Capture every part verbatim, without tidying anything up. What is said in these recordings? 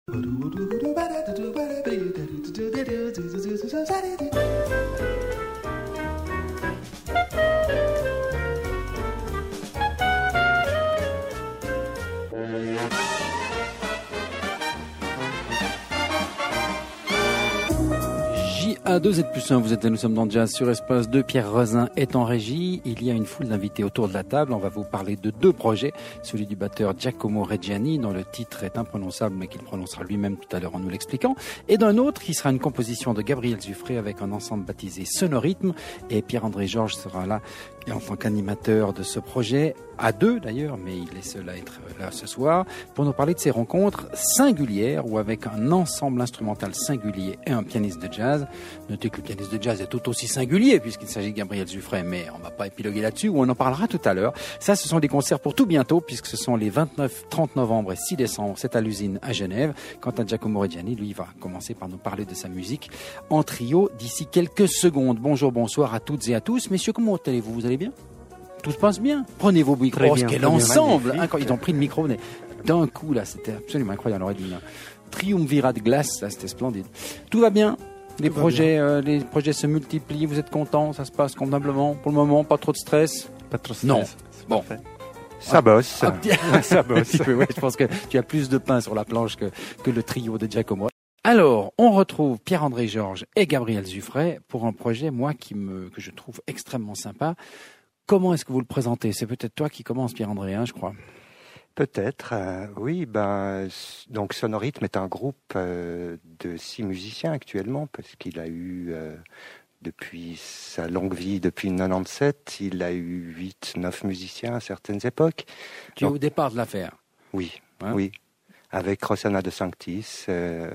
J A deux Z plus un, vous êtes là, nous sommes dans Jazz sur Espace deux. Pierre Rosin est en régie. Il y a une foule d'invités autour de la table. On va vous parler de deux projets. Celui du batteur Giacomo Reggiani, dont le titre est imprononçable, mais qu'il prononcera lui-même tout à l'heure en nous l'expliquant. Et d'un autre qui sera une composition de Gabriel Zuffré avec un ensemble baptisé Sonorythme. Et Pierre-André Georges sera là en tant qu'animateur de ce projet, à deux d'ailleurs, mais il est seul à être là ce soir, pour nous parler de ces rencontres singulières où avec un ensemble instrumental singulier et un pianiste de jazz. Notez que le pianiste de jazz est tout aussi singulier puisqu'il s'agit de Gabriel Zuffré, mais on ne va pas épiloguer là-dessus, on en parlera tout à l'heure. Ça, ce sont des concerts pour tout bientôt puisque ce sont les vingt-neuf, trente novembre et six décembre, c'est à l'usine à Genève. Quant à Giacomo Reggiani, lui, il va commencer par nous parler de sa musique en trio d'ici quelques secondes. Bonjour, bonsoir à toutes et à tous. Messieurs, comment allez-vous? Vous allez bien? Tout se passe bien? Prenez vos micros. Oh, quel ensemble hein, quand ils ont pris le micro, mais d'un coup, là, c'était absolument incroyable. On aurait dit un triumvirat de glace, là, c'était splendide. Tout va bien? Les Tout projets, euh, les projets se multiplient, vous êtes contents? Ça se passe convenablement? Pour le moment, pas trop de stress? Pas trop de stress. Non. Bon. Parfait. Ça bosse. Ah, ça bosse. Ouais, je pense que tu as plus de pain sur la planche que, que le trio de Giacomo. Alors, on retrouve Pierre-André Georges et Gabriel Zuffré pour un projet, moi, qui me, que je trouve extrêmement sympa. Comment est-ce que vous le présentez? C'est peut-être toi qui commence, Pierre-André, hein, je crois. Peut-être, euh, oui. Ben, donc Sonorythme est un groupe euh, de six musiciens actuellement, parce qu'il a eu, euh, depuis sa longue vie, depuis quatre-vingt-dix-sept, il a eu huit, neuf musiciens à certaines époques. Tu donc, es au départ de l'affaire? Oui, hein? Oui. Avec Rossana de Sanctis, euh,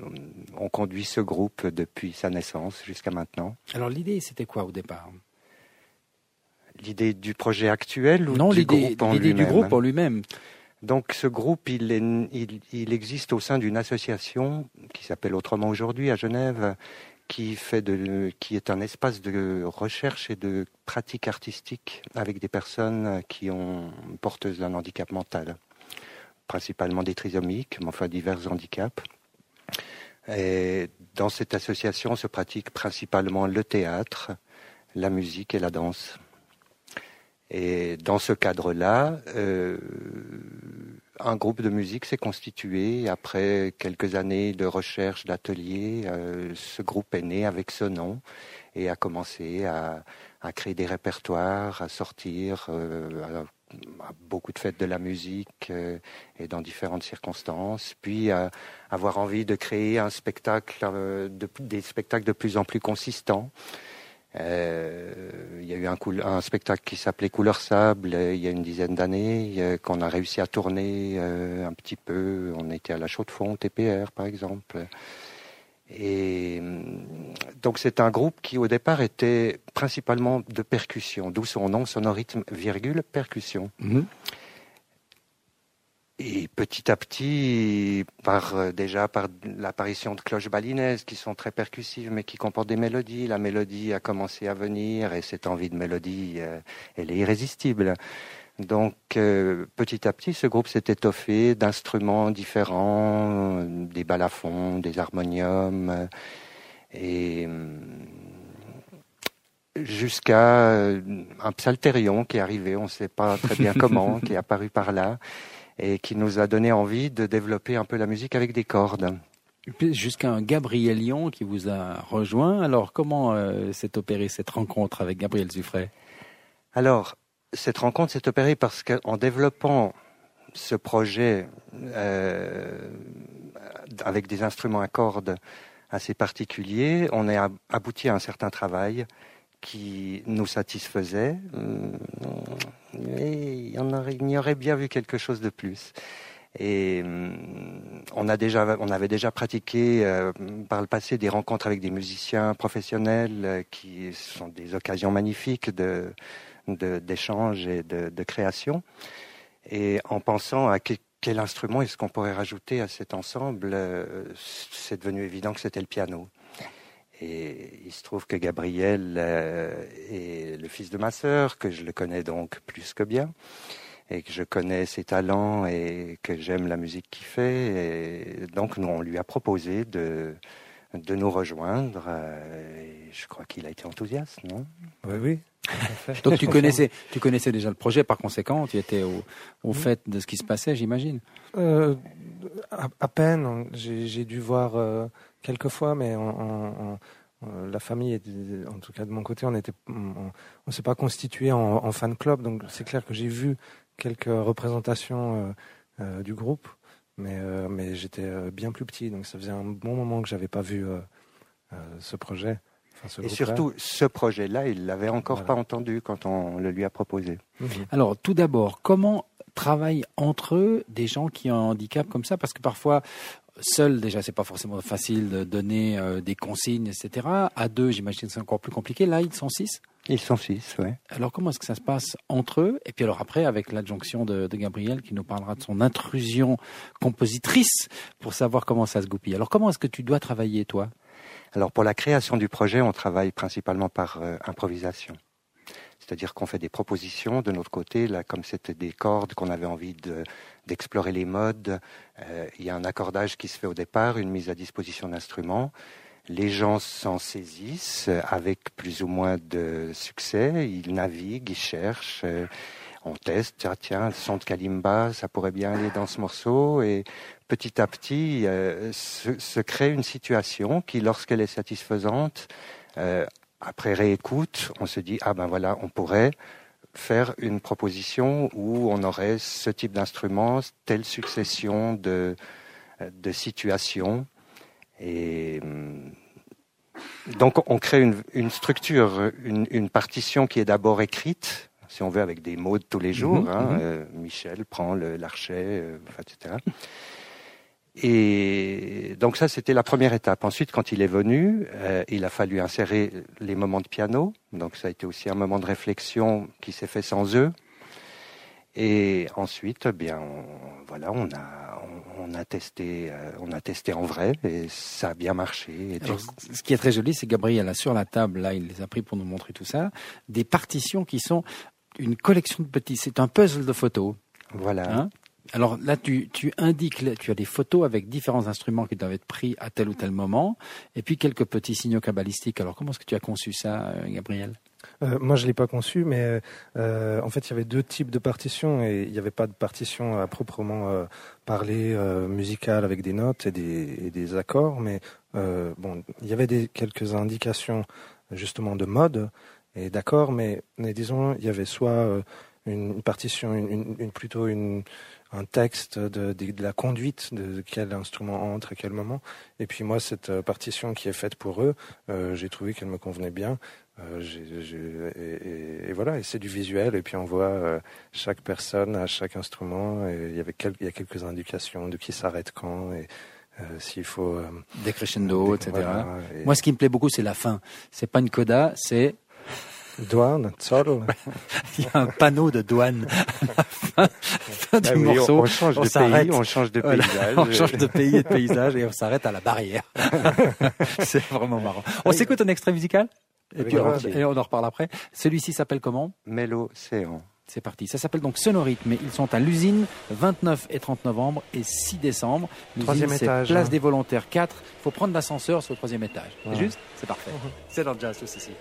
on conduit ce groupe depuis sa naissance jusqu'à maintenant. Alors l'idée, c'était quoi au départ? L'idée du projet actuel ou non, du l'idée, groupe en l'idée lui-même? du groupe en lui-même. Donc ce groupe, il, est, il, il existe au sein d'une association qui s'appelle Autrement aujourd'hui à Genève, qui, fait de, qui est un espace de recherche et de pratique artistique avec des personnes qui ont porteuses d'un handicap mental, principalement des trisomiques, mais enfin divers handicaps. Et dans cette association se pratique principalement le théâtre, la musique et la danse. Et dans ce cadre-là, euh, un groupe de musique s'est constitué. Après quelques années de recherche, d'ateliers, euh, ce groupe est né avec ce nom et a commencé à, à créer des répertoires, à sortir euh, à, à beaucoup de fêtes de la musique euh, et dans différentes circonstances. Puis à avoir envie de créer un spectacle, euh, de, des spectacles de plus en plus consistants. Euh, il y a eu un, coul- un spectacle qui s'appelait Couleur Sable euh, il y a une dizaine d'années euh, qu'on a réussi à tourner euh, un petit peu. On était à la Chaux-de-Fonds, T P R par exemple. Et donc c'est un groupe qui au départ était principalement de percussion, d'où son nom Sonorythme, virgule, percussion. Mmh. Et petit à petit, par euh, déjà par l'apparition de cloches balinaises qui sont très percussives mais qui comportent des mélodies, la mélodie a commencé à venir et cette envie de mélodie, euh, elle est irrésistible. Donc euh, petit à petit, ce groupe s'est étoffé d'instruments différents, euh, des balafons, des harmoniums, euh, et euh, jusqu'à euh, un psalterion qui est arrivé, on ne sait pas très bien comment, qui est apparu par là. Et qui nous a donné envie de développer un peu la musique avec des cordes. Jusqu'à un Gabrielion qui vous a rejoint. Alors, comment euh, s'est opérée cette rencontre avec Gabriel Zuffré? Alors, cette rencontre s'est opérée parce qu'en développant ce projet euh, avec des instruments à cordes assez particuliers, on a abouti à un certain travail qui nous satisfaisait, mais il y, en aurait, il y aurait bien vu quelque chose de plus. Et on, a déjà, on avait déjà pratiqué euh, par le passé des rencontres avec des musiciens professionnels euh, qui sont des occasions magnifiques de, de, d'échange et de, de création. Et en pensant à que, quel instrument est-ce qu'on pourrait rajouter à cet ensemble, euh, c'est devenu évident que c'était le piano. Et il se trouve que Gabriel euh, est le fils de ma sœur, que je le connais donc plus que bien. et que je connais ses talents et que j'aime la musique qu'il fait. Et donc, nous, on lui a proposé de, de nous rejoindre. Euh, et je crois qu'il a été enthousiaste, non? Oui, oui. Donc, tu connaissais, tu connaissais déjà le projet, par conséquent, tu étais au, au fait de ce qui se passait, j'imagine. Euh, à, à peine. J'ai, j'ai dû voir euh, quelques fois, mais on, on, on, la famille, était, en tout cas de mon côté, on était, on, on s'est pas constitué en, en fan club. Donc, c'est clair que j'ai vu quelques représentations euh, euh, du groupe, mais, euh, mais j'étais euh, bien plus petit, donc ça faisait un bon moment que j'avais pas vu euh, euh, ce projet. Enfin, ce Et surtout, ce projet-là, il l'avait encore voilà. pas entendu quand on le lui a proposé. Mmh. Alors, tout d'abord, comment travaillent entre eux des gens qui ont un handicap comme ça? Parce que parfois, seul, déjà, c'est pas forcément facile de donner euh, des consignes, et cetera. À deux, j'imagine que c'est encore plus compliqué. Là, ils sont six? Ils sont six, oui. Alors, comment est-ce que ça se passe entre eux? Et puis alors après, avec l'adjonction de, de Gabriel, qui nous parlera de son intrusion compositrice pour savoir comment ça se goupille. Alors, comment est-ce que tu dois travailler, toi? Alors, pour la création du projet, on travaille principalement par euh, improvisation. C'est-à-dire qu'on fait des propositions de notre côté. Là, comme c'était des cordes qu'on avait envie de, d'explorer les modes, euh, il y a un accordage qui se fait au départ, une mise à disposition d'instruments. Les gens s'en saisissent avec plus ou moins de succès. Ils naviguent, ils cherchent. Euh, on teste. Ah, tiens, le son de kalimba, ça pourrait bien aller dans ce morceau. Et petit à petit, euh, se, se crée une situation qui, lorsqu'elle est satisfaisante, euh, après réécoute, on se dit ah ben voilà, on pourrait faire une proposition où on aurait ce type d'instrument, telle succession de de situations. Et donc on crée une, une structure, une, une partition qui est d'abord écrite, si on veut, avec des mots de tous les jours. Mmh, hein, mmh. euh, Michel prend le, l'archet, euh, et cetera. Et donc ça, c'était la première étape. Ensuite, quand il est venu, euh, il a fallu insérer les moments de piano. Donc ça a été aussi un moment de réflexion qui s'est fait sans eux. Et ensuite, eh bien, on, voilà, on a, on, on a testé, euh, on a testé en vrai, et ça a bien marché. Et Alors, ce qui est très joli, c'est Gabriel a sur la table, là, il les a pris pour nous montrer tout ça, des partitions qui sont une collection de petits. C'est un puzzle de photos. Voilà. Hein? Alors là, tu, tu indiques, tu as des photos avec différents instruments qui doivent être pris à tel ou tel moment, et puis quelques petits signaux kabbalistiques. Alors comment est-ce que tu as conçu ça, Gabriel ? Euh, moi, je l'ai pas conçu, mais euh, en fait, il y avait deux types de partitions et il n'y avait pas de partition à proprement euh, parler euh, musicale avec des notes et des, et des accords, mais euh, bon, il y avait des, quelques indications justement de mode et d'accords, mais, mais disons, il y avait soit euh, une, une partition, une, une, une plutôt une un texte de, de, de la conduite de, de quel instrument entre à quel moment. Et puis moi, cette euh, partition qui est faite pour eux, euh, j'ai trouvé qu'elle me convenait bien. Euh, j'ai, j'ai, et, et, et voilà, et c'est du visuel. Et puis on voit euh, chaque personne à chaque instrument. Et il y avait quel, il y a quelques indications de qui s'arrête quand et euh, s'il faut euh, des crescendo, des, et cetera. Voilà, et... Moi, ce qui me plaît beaucoup, c'est la fin. C'est pas une coda, c'est douane, zoll. Il y a un panneau de douane à la fin, fin du ah oui, morceau. On, on change on de s'arrête. pays, on change de voilà. paysage. On change de pays et de paysage et on s'arrête à la barrière. C'est vraiment marrant. On oui. s'écoute un extrait musical et puis on, et on en reparle après. Celui-ci s'appelle comment ? Mélocéan. C'est parti. Ça s'appelle donc Sonorhythme. Ils sont à l'usine vingt-neuf et trente novembre et six décembre. L'usine, troisième c'est étage. Place hein. des Volontaires quatre. Il faut prendre l'ascenseur sur le troisième étage. Ouais. C'est juste ? C'est parfait. Uh-huh. C'est dans le jazz tout ceci.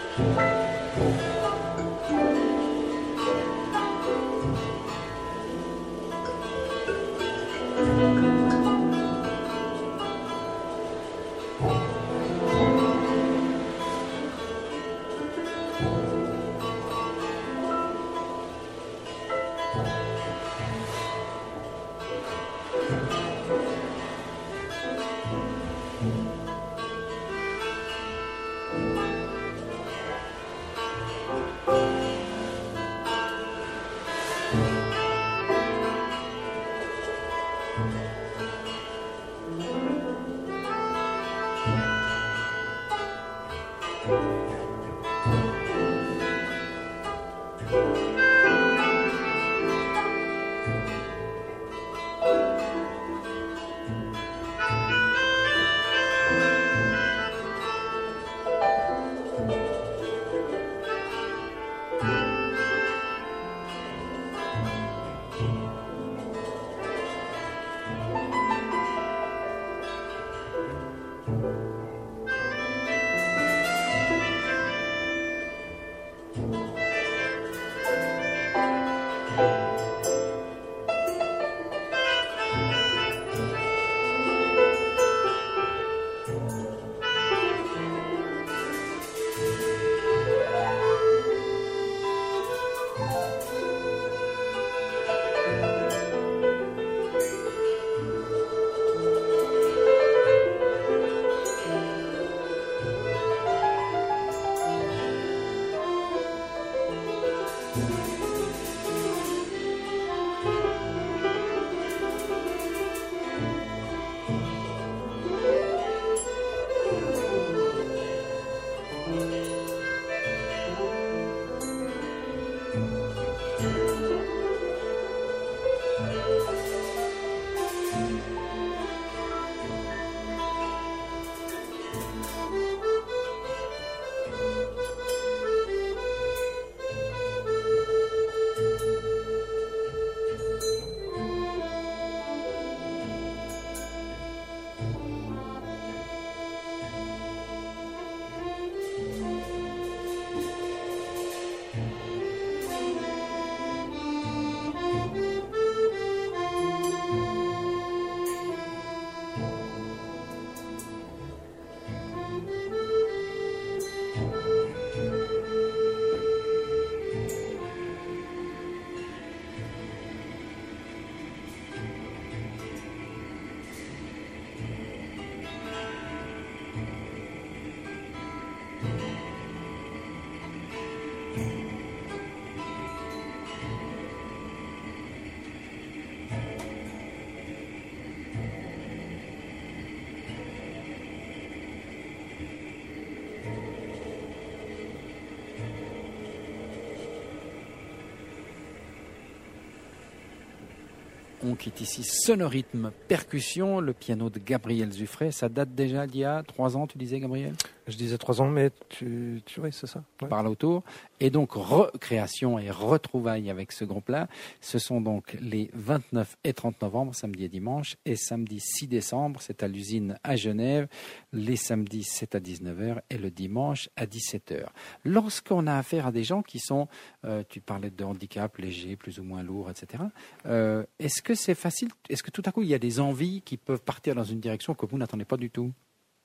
On quitte ici Sonorithme Percussion, le piano de Gabriel Zuffray. Ça date déjà d'il y a trois ans, tu disais, Gabriel? Je disais trois ans, mais tu, tu oui, c'est ça. Ouais. Par là autour. Et donc, recréation et retrouvailles avec ce groupe-là. Ce sont donc les vingt-neuf et trente novembre, samedi et dimanche, et samedi six décembre, c'est à l'usine à Genève. Les samedis, c'est à dix-neuf heures et le dimanche à dix-sept heures. Lorsqu'on a affaire à des gens qui sont, euh, tu parlais de handicap léger, plus ou moins lourd, et cetera, euh, est-ce que c'est facile? Est-ce que tout à coup, il y a des envies qui peuvent partir dans une direction que vous n'attendez pas du tout?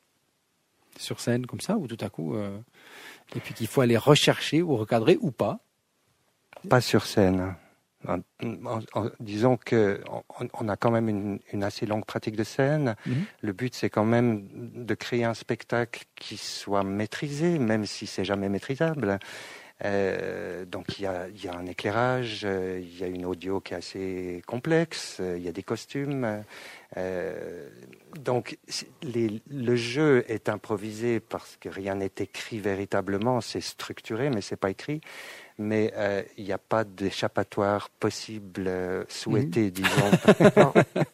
Sur scène comme ça, ou tout à coup, euh, et puis qu'il faut aller rechercher ou recadrer ou pas? Pas sur scène. En, en, en, disons que on, on a quand même une, une assez longue pratique de scène. Mm-hmm. Le but, c'est quand même de créer un spectacle qui soit maîtrisé, même si c'est jamais maîtrisable. Euh, donc il y a, y a un éclairage, euh, il y a une audio qui est assez complexe, il euh, y a des costumes. Euh, donc les, le jeu est improvisé parce que rien n'est écrit véritablement, c'est structuré mais c'est pas écrit. Mais il euh, n'y a pas d'échappatoire possible euh, souhaité, mmh. disons.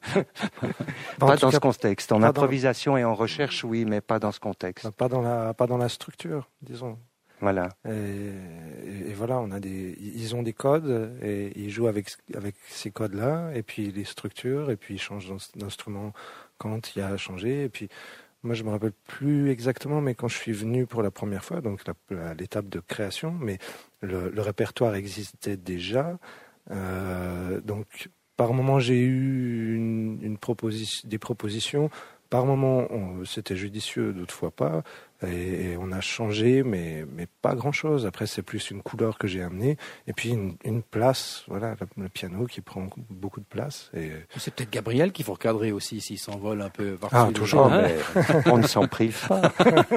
Pas dans ce contexte. En improvisation dans... et en recherche, oui, mais pas dans ce contexte. Pas dans la, pas dans la structure, disons. Voilà. Et, et, et voilà, on a des, ils ont des codes et ils jouent avec avec ces codes-là, et puis les structures, et puis ils changent d'instrument quand il y a à changer, et puis moi je me rappelle plus exactement, mais quand je suis venu pour la première fois, donc la, la, l'étape de création, mais le, le répertoire existait déjà. Euh, donc par moment j'ai eu une, une proposition, des propositions. Par moment, on, c'était judicieux, d'autres fois pas, et, et on a changé, mais, mais pas grand-chose. Après, c'est plus une couleur que j'ai amenée, et puis une, une place, voilà, le, le piano qui prend beaucoup de place. Et... C'est peut-être Gabriel qu'il faut recadrer aussi, s'il s'envole un peu partout. Ah, toujours, hein, mais on ne s'en prive pas.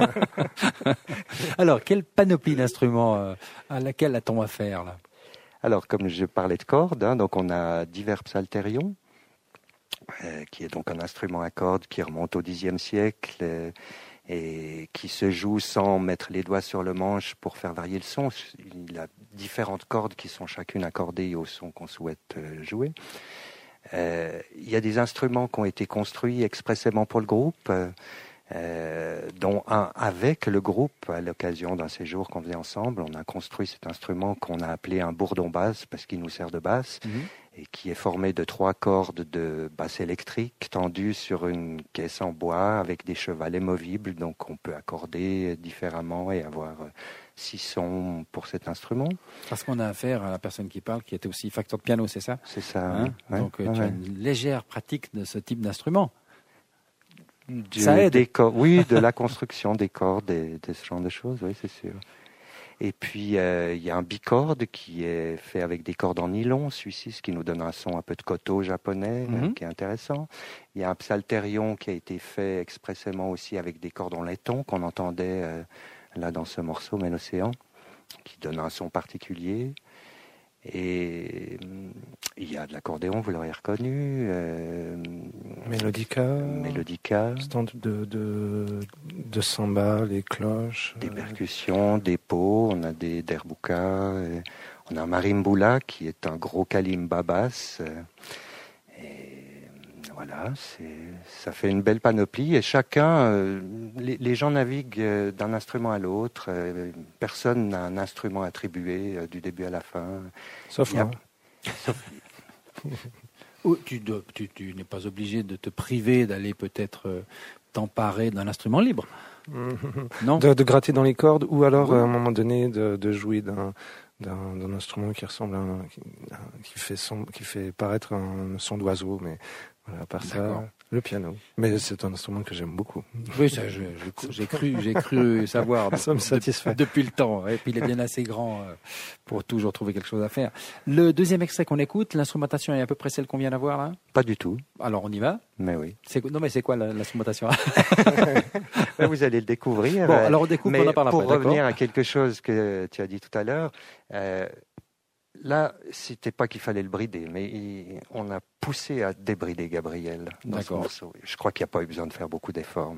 Alors, quelle panoplie d'instruments euh, à laquelle a-t-on affaire, là? Alors, comme je parlais de cordes, hein, donc on a divers psalterions, Euh, qui est donc un instrument à cordes qui remonte au dixième siècle euh, et qui se joue sans mettre les doigts sur le manche pour faire varier le son. Il a différentes cordes qui sont chacune accordées au son qu'on souhaite euh, jouer. Euh, il y a des instruments qui ont été construits expressément pour le groupe, euh, euh, dont un avec le groupe à l'occasion d'un séjour qu'on faisait ensemble. On a construit cet instrument qu'on a appelé un bourdon basse parce qu'il nous sert de basse. Mmh. Et qui est formé de trois cordes de basse électrique tendues sur une caisse en bois avec des chevalets movibles, donc on peut accorder différemment et avoir six sons pour cet instrument. Parce qu'on a affaire à la personne qui parle, qui était aussi facteur de piano, c'est ça? C'est ça. Hein, ouais, donc ouais, tu ouais. as une légère pratique de ce type d'instrument. Du, ça aide. Des cordes, oui, de la construction des cordes et de ce genre de choses, oui, c'est sûr. Et puis, euh, il y a un bicorde qui est fait avec des cordes en nylon suisses, ce qui nous donne un son un peu de koto japonais, mm-hmm. euh, qui est intéressant. Il y a un psalterion qui a été fait expressément aussi avec des cordes en laiton, qu'on entendait euh, là dans ce morceau, Mais l'océan, qui donne un son particulier. Et euh, il y a de l'accordéon, vous l'aurez reconnu. Euh, Mélodica. Mélodica. Stand de, de, de samba, les cloches. Des percussions, des pots, on a des derboukas, on a un marimbula qui est un gros kalimba basse. Et voilà, c'est, ça fait une belle panoplie et chacun, euh, les, les gens naviguent d'un instrument à l'autre. Euh, personne n'a un instrument attribué euh, du début à la fin. Sauf moi. Sauf... oh, tu, dois, tu, tu n'es pas obligé de te priver d'aller peut-être euh, t'emparer d'un instrument libre. Non. De, de gratter dans les cordes ou alors oui. à un moment donné de, de jouer d'un, d'un, d'un instrument qui ressemble à un, qui, qui fait son, qui fait paraître un son d'oiseau, mais voilà, à part D'accord. ça, le piano. Mais c'est un instrument que j'aime beaucoup. Oui, ça, je, je, j'ai cru, j'ai cru savoir. Ça me satisfait. De, depuis le temps. Et puis il est bien assez grand pour toujours trouver quelque chose à faire. Le deuxième extrait qu'on écoute, l'instrumentation est à peu près celle qu'on vient d'avoir là? Pas du tout. Alors on y va? Mais oui. C'est, non mais c'est quoi l'instrumentation? Vous allez le découvrir. Bon, alors on découvre, mais on en parle pour après. revenir d'accord. à quelque chose que tu as dit tout à l'heure, euh, là, c'était pas qu'il fallait le brider, mais il, on a poussé à débrider Gabriel dans ce morceau. Je crois qu'il n'y a pas eu besoin de faire beaucoup d'efforts. Mais...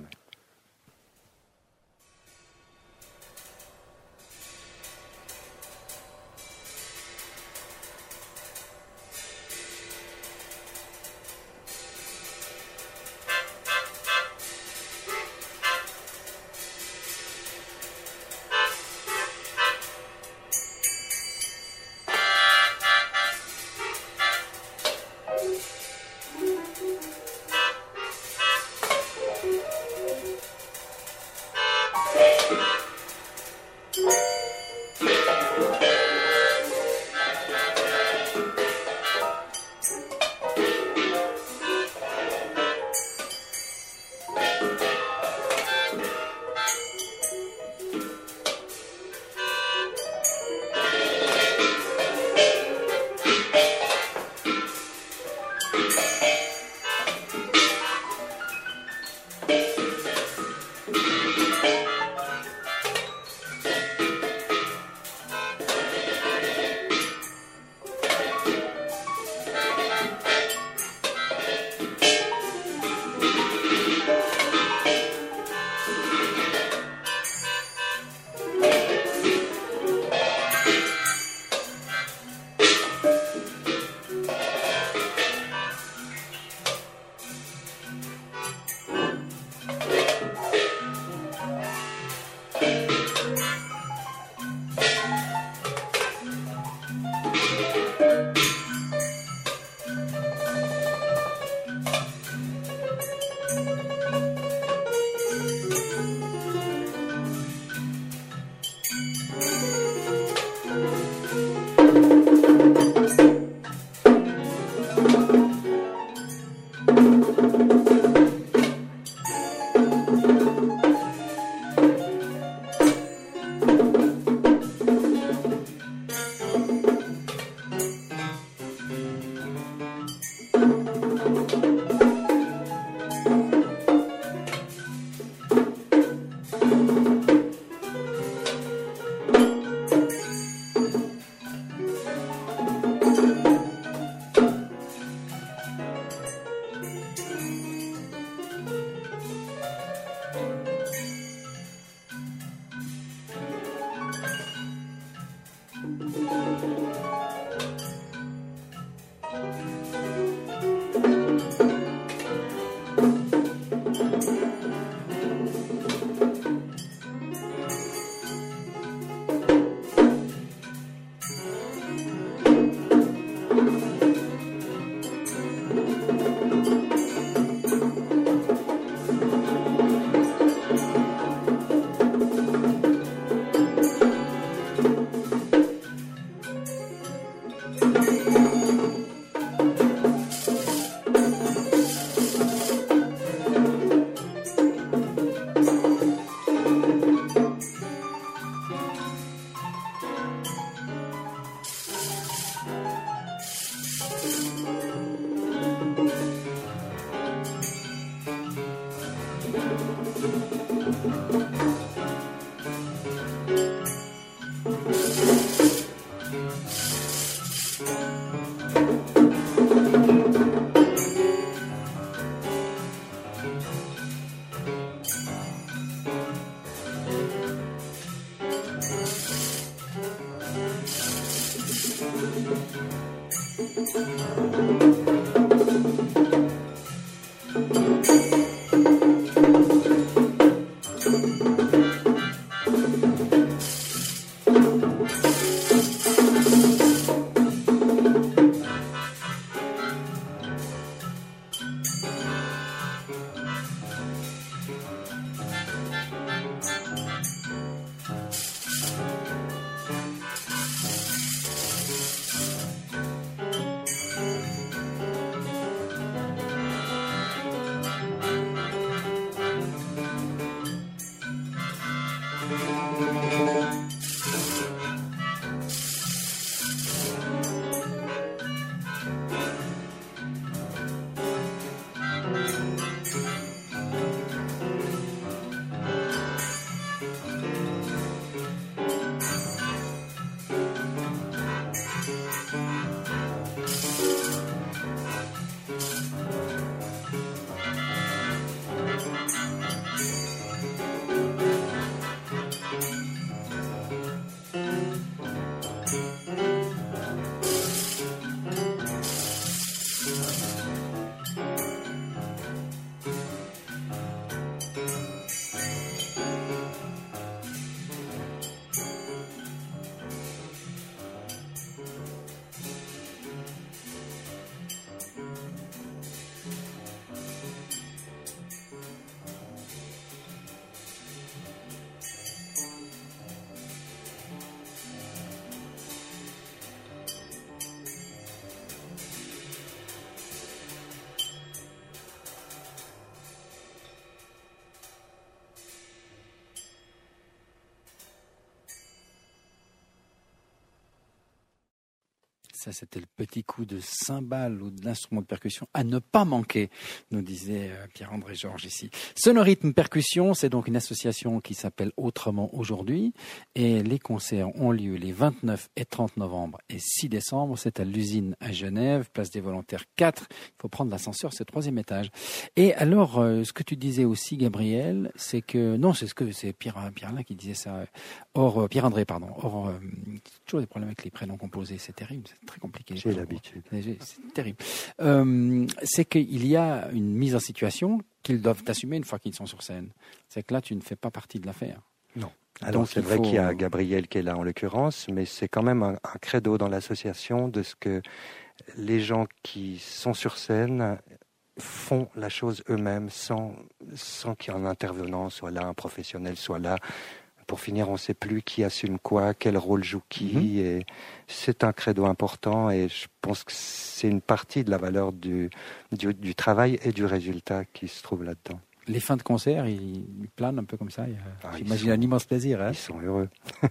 Ça, c'était le petit coup de cymbale ou de l'instrument de percussion à ne pas manquer, nous disait Pierre-André Georges ici. Sonorythme Percussion, c'est donc une association qui s'appelle Autrement aujourd'hui. Et les concerts ont lieu les vingt-neuf et trente novembre et six décembre. C'est à l'usine à Genève, place des Volontaires quatre. Il faut prendre l'ascenseur, c'est le troisième étage. Et alors, euh, ce que tu disais aussi, Gabriel, c'est que... Non, c'est ce que c'est Pierre, Pierre-Alain qui disait ça. Or, euh, Pierre-André, pardon. Or, euh, toujours des problèmes avec les prénoms composés. C'est terrible, c'est très compliqué. J'ai l'habitude. C'est terrible. Euh, c'est qu'il y a une mise en situation qu'ils doivent assumer une fois qu'ils sont sur scène. C'est que là, tu ne fais pas partie de l'affaire. Non. Alors donc, c'est vrai faut... qu'il y a Gabriel qui est là en l'occurrence, mais c'est quand même un, un credo dans l'association de ce que les gens qui sont sur scène font la chose eux-mêmes sans, sans qu'il y ait un intervenant, soit là, un professionnel, soit là. Pour finir, on ne sait plus qui assume quoi, quel rôle joue qui. Mm-hmm. Et c'est un credo important et je pense que c'est une partie de la valeur du, du, du travail et du résultat qui se trouve là-dedans. Les fins de concert, ils, ils planent un peu comme ça. Ah, j'imagine un immense plaisir. Hein, ils sont heureux.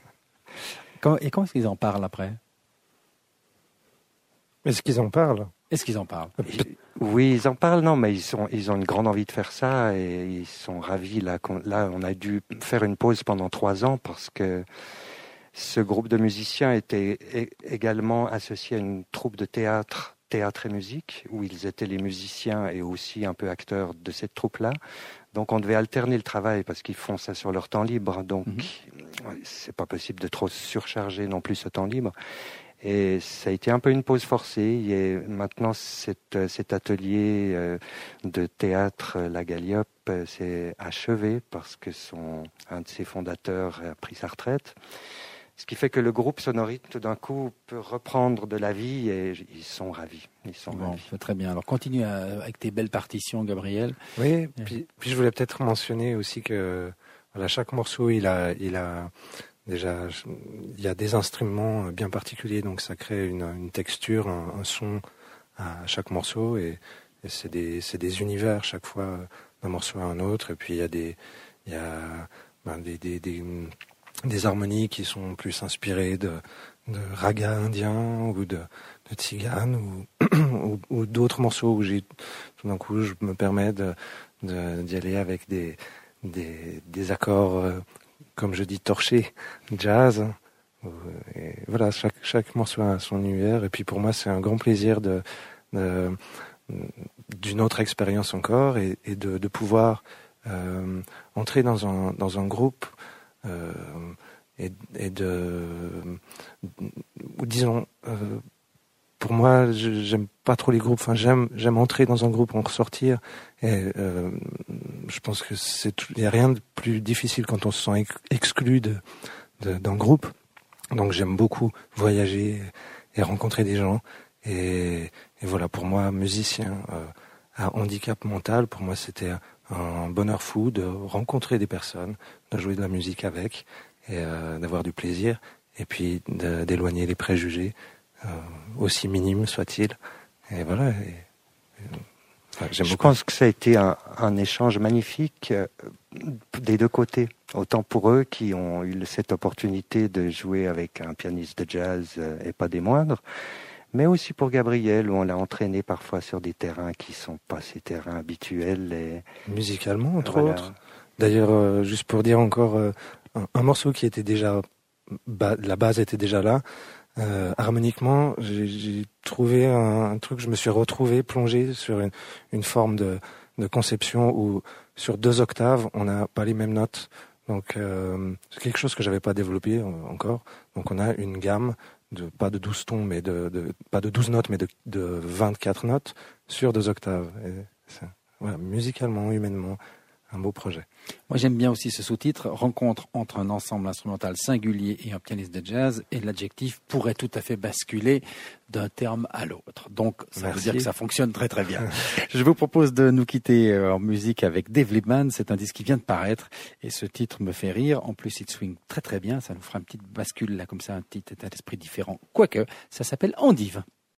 Quand, et comment est-ce qu'ils en parlent après ? Est-ce qu'ils en parlent ? Est-ce qu'ils en parlent ? Oui, ils en parlent, non, mais ils, sont, ils ont une grande envie de faire ça et ils sont ravis. Là, là, on a dû faire une pause pendant trois ans parce que ce groupe de musiciens était également associé à une troupe de théâtre, théâtre et musique, où ils étaient les musiciens et aussi un peu acteurs de cette troupe-là. Donc, on devait alterner le travail parce qu'ils font ça sur leur temps libre. Donc, mm-hmm. c'est pas possible de trop surcharger non plus ce temps libre. Et ça a été un peu une pause forcée. Il y a maintenant cet, cet atelier de théâtre, la Galliope, s'est achevé parce que son, un de ses fondateurs a pris sa retraite. Ce qui fait que le groupe Sonorythme, tout d'un coup, peut reprendre de la vie et ils sont ravis. Ils sont bon, ravis. C'est très bien. Alors continue à, avec tes belles partitions, Gabriel. Oui, puis, puis je voulais peut-être mentionner aussi que voilà, chaque morceau, il a... Il a Déjà, il y a des instruments bien particuliers, donc ça crée une, une texture, un, un son à chaque morceau, et, et c'est des, c'est des univers chaque fois d'un morceau à un autre. Et puis il y a des, il y a ben, des, des, des, des harmonies qui sont plus inspirées de, de raga indien ou de, de tzigane ou, ou, ou d'autres morceaux où j'ai tout d'un coup je me permets de, de d'y aller avec des, des, des accords. Euh, comme je dis, torché, jazz. Et voilà, chaque, chaque morceau a son univers. Et puis pour moi, c'est un grand plaisir de, de, d'une autre expérience encore et, et de, de pouvoir euh, entrer dans un, dans un groupe euh, et, et de, ou disons, euh, pour moi, je, j'aime pas trop les groupes. Enfin, j'aime, j'aime entrer dans un groupe, en ressortir. Et euh, je pense que c'est, il y a rien de plus difficile quand on se sent ex- exclu de, de, d'un groupe. Donc, j'aime beaucoup voyager et rencontrer des gens. Et, et voilà, pour moi, musicien euh, à handicap mental, pour moi, c'était un bonheur fou de rencontrer des personnes, de jouer de la musique avec et euh, d'avoir du plaisir. Et puis de, d'éloigner les préjugés, euh, aussi minimes soient-ils. Et voilà. Et, et, enfin, j'aime Je beaucoup. pense que ça a été un, un échange magnifique euh, des deux côtés. Autant pour eux qui ont eu cette opportunité de jouer avec un pianiste de jazz euh, et pas des moindres, mais aussi pour Gabriel, où on l'a entraîné parfois sur des terrains qui sont pas ses terrains habituels. Et musicalement, entre voilà. autres. D'ailleurs, euh, juste pour dire encore, euh, un, un morceau qui était déjà... Ba- la base était déjà là. Euh, harmoniquement, j'ai, j'ai trouvé un, un truc, je me suis retrouvé plongé sur une, une forme de, de conception où sur deux octaves, on n'a pas les mêmes notes. Donc euh, c'est quelque chose que j'avais pas développé euh, encore. Donc on a une gamme de pas de douze tons, mais de, de pas de douze notes, mais de, de vingt-quatre notes sur deux octaves. Et c'est, voilà, musicalement, humainement, un beau projet. Moi, j'aime bien aussi ce sous-titre, rencontre entre un ensemble instrumental singulier et un pianiste de jazz, et l'adjectif pourrait tout à fait basculer d'un terme à l'autre. Donc, ça Merci. veut dire que ça fonctionne très très bien. Je vous propose de nous quitter en musique avec Dave Liebman. C'est un disque qui vient de paraître, et ce titre me fait rire. En plus, il swing très très bien. Ça nous fera une petite bascule là, comme ça, un petit état d'esprit différent. Quoique, ça s'appelle Endive.